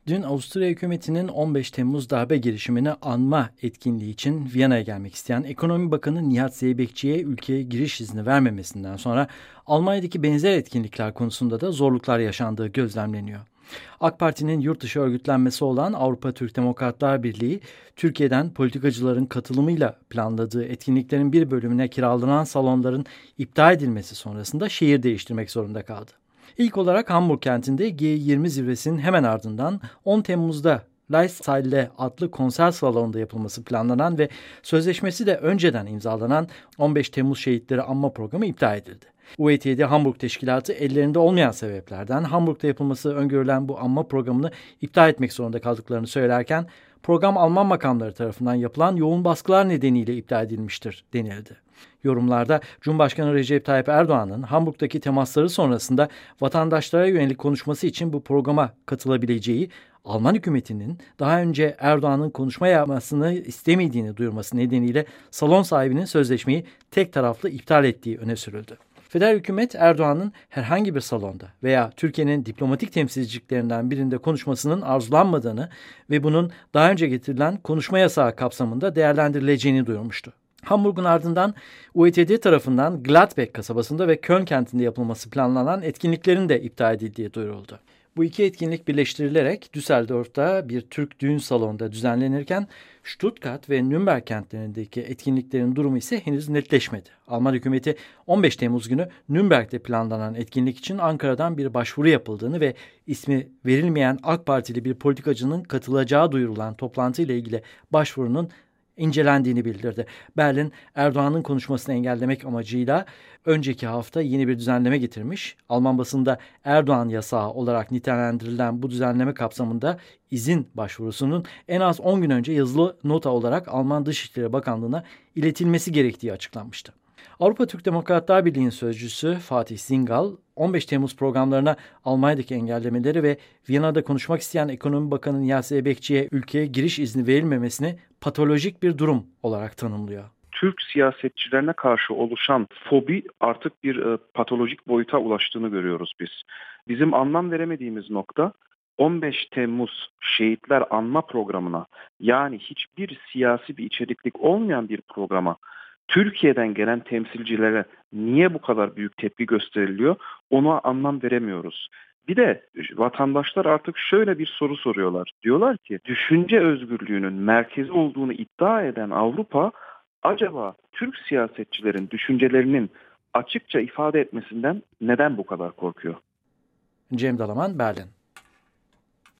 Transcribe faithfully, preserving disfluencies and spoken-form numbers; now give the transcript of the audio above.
Dün Avusturya hükümetinin on beş Temmuz darbe girişimini anma etkinliği için Viyana'ya gelmek isteyen Ekonomi Bakanı Nihat Zeybekçi'ye ülkeye giriş izni vermemesinden sonra Almanya'daki benzer etkinlikler konusunda da zorluklar yaşandığı gözlemleniyor. AK Parti'nin yurt dışı örgütlenmesi olan Avrupa Türk Demokratlar Birliği, Türkiye'den politikacıların katılımıyla planladığı etkinliklerin bir bölümüne kiralanan salonların iptal edilmesi sonrasında şehir değiştirmek zorunda kaldı. İlk olarak Hamburg kentinde G yirmi zirvesinin hemen ardından on Temmuz'da Leisthalle adlı konser salonunda yapılması planlanan ve sözleşmesi de önceden imzalanan on beş Temmuz Şehitleri Anma Programı iptal edildi. U E T D Hamburg Teşkilatı ellerinde olmayan sebeplerden Hamburg'da yapılması öngörülen bu anma programını iptal etmek zorunda kaldıklarını söylerken, program Alman makamları tarafından yapılan yoğun baskılar nedeniyle iptal edilmiştir denildi. Yorumlarda Cumhurbaşkanı Recep Tayyip Erdoğan'ın Hamburg'daki temasları sonrasında vatandaşlara yönelik konuşması için bu programa katılabileceği, Alman hükümetinin daha önce Erdoğan'ın konuşma yapmasını istemediğini duyurması nedeniyle salon sahibinin sözleşmeyi tek taraflı iptal ettiği öne sürüldü. Federal hükümet Erdoğan'ın herhangi bir salonda veya Türkiye'nin diplomatik temsilciliklerinden birinde konuşmasının arzulanmadığını ve bunun daha önce getirilen konuşma yasağı kapsamında değerlendirileceğini duyurmuştu. Hamburg'un ardından U E T D tarafından Gladbeck kasabasında ve Köln kentinde yapılması planlanan etkinliklerin de iptal edildiği duyuruldu. Bu iki etkinlik birleştirilerek Düsseldorf'ta bir Türk düğün salonunda düzenlenirken Stuttgart ve Nürnberg kentlerindeki etkinliklerin durumu ise henüz netleşmedi. Alman hükümeti on beş Temmuz günü Nürnberg'de planlanan etkinlik için Ankara'dan bir başvuru yapıldığını ve ismi verilmeyen AK Partili bir politikacının katılacağı duyurulan toplantıyla ilgili başvurunun incelendiğini bildirdi. Berlin, Erdoğan'ın konuşmasını engellemek amacıyla önceki hafta yeni bir düzenleme getirmiş. Alman basında Erdoğan yasağı olarak nitelendirilen bu düzenleme kapsamında izin başvurusunun en az on gün önce yazılı nota olarak Alman Dışişleri Bakanlığı'na iletilmesi gerektiği açıklanmıştı. Avrupa Türk Demokratlar Birliği'nin sözcüsü Fatih Singal, on beş Temmuz programlarına Almanya'daki engellemeleri ve Viyana'da konuşmak isteyen Ekonomi Bakanı Nihat Zeybekçi'ye ülkeye giriş izni verilmemesini patolojik bir durum olarak tanımlıyor. Türk siyasetçilerine karşı oluşan fobi artık bir e, patolojik boyuta ulaştığını görüyoruz biz. Bizim anlam veremediğimiz nokta on beş Temmuz Şehitler Anma Programı'na, yani hiçbir siyasi bir içeriklik olmayan bir programa Türkiye'den gelen temsilcilere niye bu kadar büyük tepki gösteriliyor, ona anlam veremiyoruz. Bir de vatandaşlar artık şöyle bir soru soruyorlar. Diyorlar ki düşünce özgürlüğünün merkezi olduğunu iddia eden Avrupa acaba Türk siyasetçilerin düşüncelerinin açıkça ifade etmesinden neden bu kadar korkuyor? Cem Dalaman, Berlin.